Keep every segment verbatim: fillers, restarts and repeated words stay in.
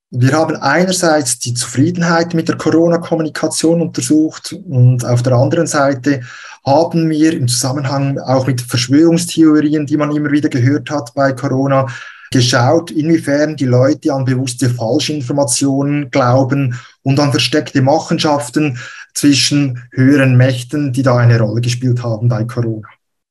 Wir haben einerseits die Zufriedenheit mit der Corona-Kommunikation untersucht und auf der anderen Seite haben wir im Zusammenhang auch mit Verschwörungstheorien, die man immer wieder gehört hat bei Corona, geschaut, inwiefern die Leute an bewusste Falschinformationen glauben und an versteckte Machenschaften zwischen höheren Mächten, die da eine Rolle gespielt haben bei Corona.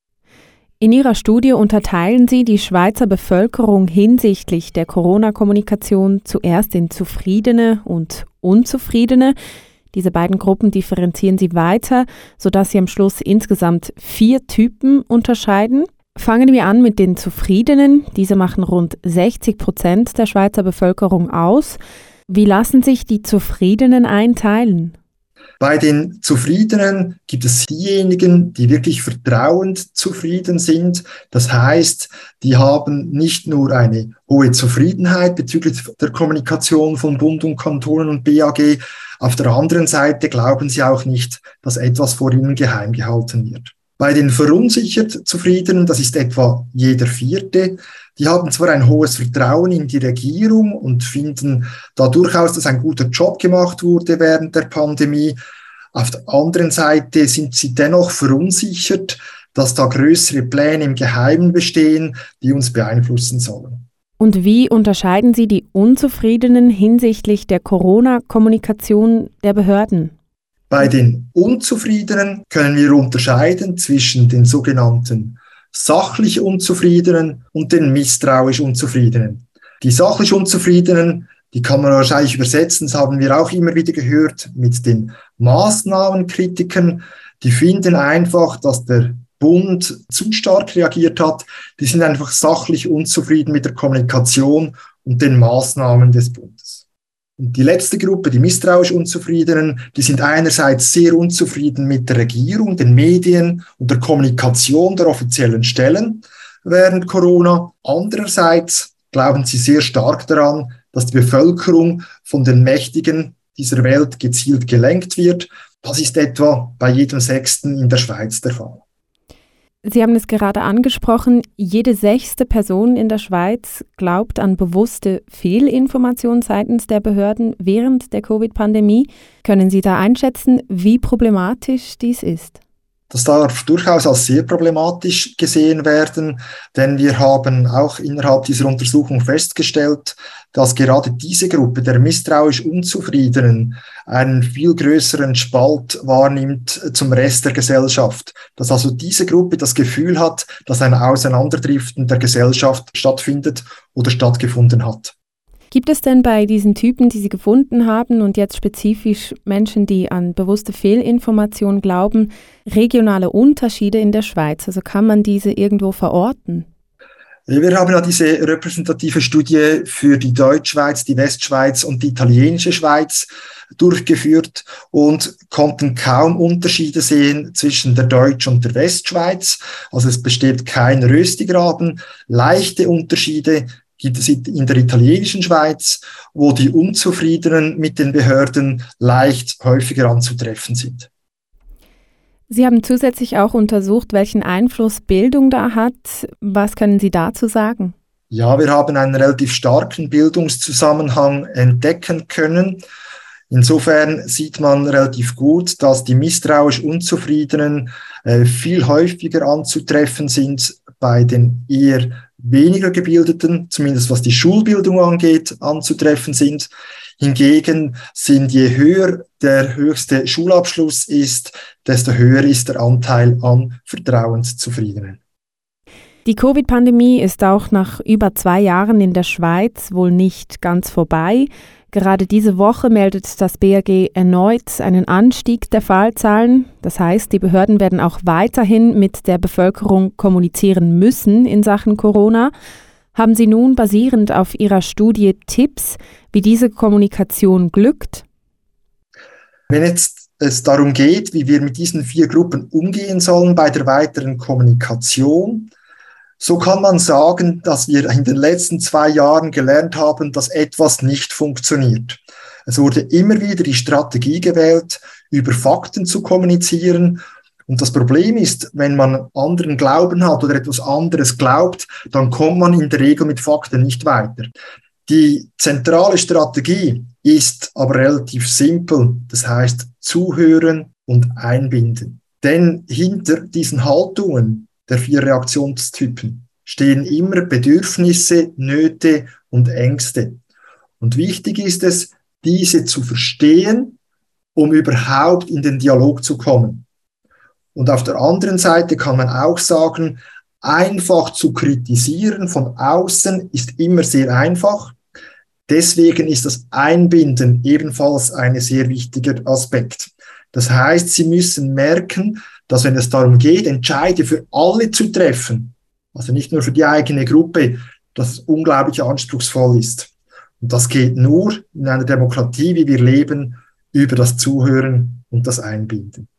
In Ihrer Studie unterteilen Sie die Schweizer Bevölkerung hinsichtlich der Corona-Kommunikation zuerst in Zufriedene und Unzufriedene. Diese beiden Gruppen differenzieren Sie weiter, sodass Sie am Schluss insgesamt vier Typen unterscheiden. Fangen wir an mit den Zufriedenen. Diese machen rund sechzig Prozent der Schweizer Bevölkerung aus. Wie lassen sich die Zufriedenen einteilen? Bei den Zufriedenen gibt es diejenigen, die wirklich vertrauend zufrieden sind. Das heißt, die haben nicht nur eine hohe Zufriedenheit bezüglich der Kommunikation von Bund und Kantonen und B A G. Auf der anderen Seite glauben sie auch nicht, dass etwas vor ihnen geheim gehalten wird. Bei den verunsichert Zufriedenen, das ist etwa jeder Vierte, die haben zwar ein hohes Vertrauen in die Regierung und finden da durchaus, dass ein guter Job gemacht wurde während der Pandemie. Auf der anderen Seite sind sie dennoch verunsichert, dass da größere Pläne im Geheimen bestehen, die uns beeinflussen sollen. Und wie unterscheiden Sie die Unzufriedenen hinsichtlich der Corona-Kommunikation der Behörden? Bei den Unzufriedenen können wir unterscheiden zwischen den sogenannten sachlich Unzufriedenen und den misstrauisch Unzufriedenen. Die sachlich Unzufriedenen, die kann man wahrscheinlich übersetzen, das haben wir auch immer wieder gehört, mit den Maßnahmenkritikern. Die finden einfach, dass der Bund zu stark reagiert hat. Die sind einfach sachlich unzufrieden mit der Kommunikation und den Maßnahmen des Bundes. Und die letzte Gruppe, die misstrauisch Unzufriedenen, die sind einerseits sehr unzufrieden mit der Regierung, den Medien und der Kommunikation der offiziellen Stellen während Corona. Andererseits glauben sie sehr stark daran, dass die Bevölkerung von den Mächtigen dieser Welt gezielt gelenkt wird. Das ist etwa bei jedem Sechsten in der Schweiz der Fall. Sie haben es gerade angesprochen, jede sechste Person in der Schweiz glaubt an bewusste Fehlinformationen seitens der Behörden während der Covid-Pandemie. Können Sie da einschätzen, wie problematisch dies ist? Das darf durchaus als sehr problematisch gesehen werden, denn wir haben auch innerhalb dieser Untersuchung festgestellt, dass gerade diese Gruppe der misstrauisch Unzufriedenen einen viel größeren Spalt wahrnimmt zum Rest der Gesellschaft. Dass also diese Gruppe das Gefühl hat, dass ein Auseinanderdriften der Gesellschaft stattfindet oder stattgefunden hat. Gibt es denn bei diesen Typen, die Sie gefunden haben und jetzt spezifisch Menschen, die an bewusste Fehlinformation glauben, regionale Unterschiede in der Schweiz? Also kann man diese irgendwo verorten? Wir haben ja diese repräsentative Studie für die Deutschschweiz, die Westschweiz und die italienische Schweiz durchgeführt und konnten kaum Unterschiede sehen zwischen der Deutsch- und der Westschweiz. Also es besteht kein Röstigraben, leichte Unterschiede gibt es in der italienischen Schweiz, wo die Unzufriedenen mit den Behörden leicht häufiger anzutreffen sind. Sie haben zusätzlich auch untersucht, welchen Einfluss Bildung da hat. Was können Sie dazu sagen? Ja, wir haben einen relativ starken Bildungszusammenhang entdecken können. Insofern sieht man relativ gut, dass die misstrauisch Unzufriedenen äh, viel häufiger anzutreffen sind bei den eher weniger Gebildeten, zumindest was die Schulbildung angeht, anzutreffen sind. Hingegen sind, je höher der höchste Schulabschluss ist, desto höher ist der Anteil an Vertrauenszufriedenen. Die Covid-Pandemie ist auch nach über zwei Jahren in der Schweiz wohl nicht ganz vorbei. Gerade diese Woche meldet das B A G erneut einen Anstieg der Fallzahlen. Das heißt, die Behörden werden auch weiterhin mit der Bevölkerung kommunizieren müssen in Sachen Corona. Haben Sie nun basierend auf Ihrer Studie Tipps, wie diese Kommunikation glückt? Wenn jetzt es darum geht, wie wir mit diesen vier Gruppen umgehen sollen bei der weiteren Kommunikation, so kann man sagen, dass wir in den letzten zwei Jahren gelernt haben, dass etwas nicht funktioniert. Es wurde immer wieder die Strategie gewählt, über Fakten zu kommunizieren. Und das Problem ist, wenn man anderen Glauben hat oder etwas anderes glaubt, dann kommt man in der Regel mit Fakten nicht weiter. Die zentrale Strategie ist aber relativ simpel, das heißt zuhören und einbinden. Denn hinter diesen Haltungen der vier Reaktionstypen stehen immer Bedürfnisse, Nöte und Ängste. Und wichtig ist es, diese zu verstehen, um überhaupt in den Dialog zu kommen. Und auf der anderen Seite kann man auch sagen, einfach zu kritisieren von außen ist immer sehr einfach. Deswegen ist das Einbinden ebenfalls ein sehr wichtiger Aspekt. Das heißt, Sie müssen merken, dass wenn es darum geht, Entscheide für alle zu treffen, also nicht nur für die eigene Gruppe, dass es unglaublich anspruchsvoll ist. Und das geht nur in einer Demokratie, wie wir leben, über das Zuhören und das Einbinden.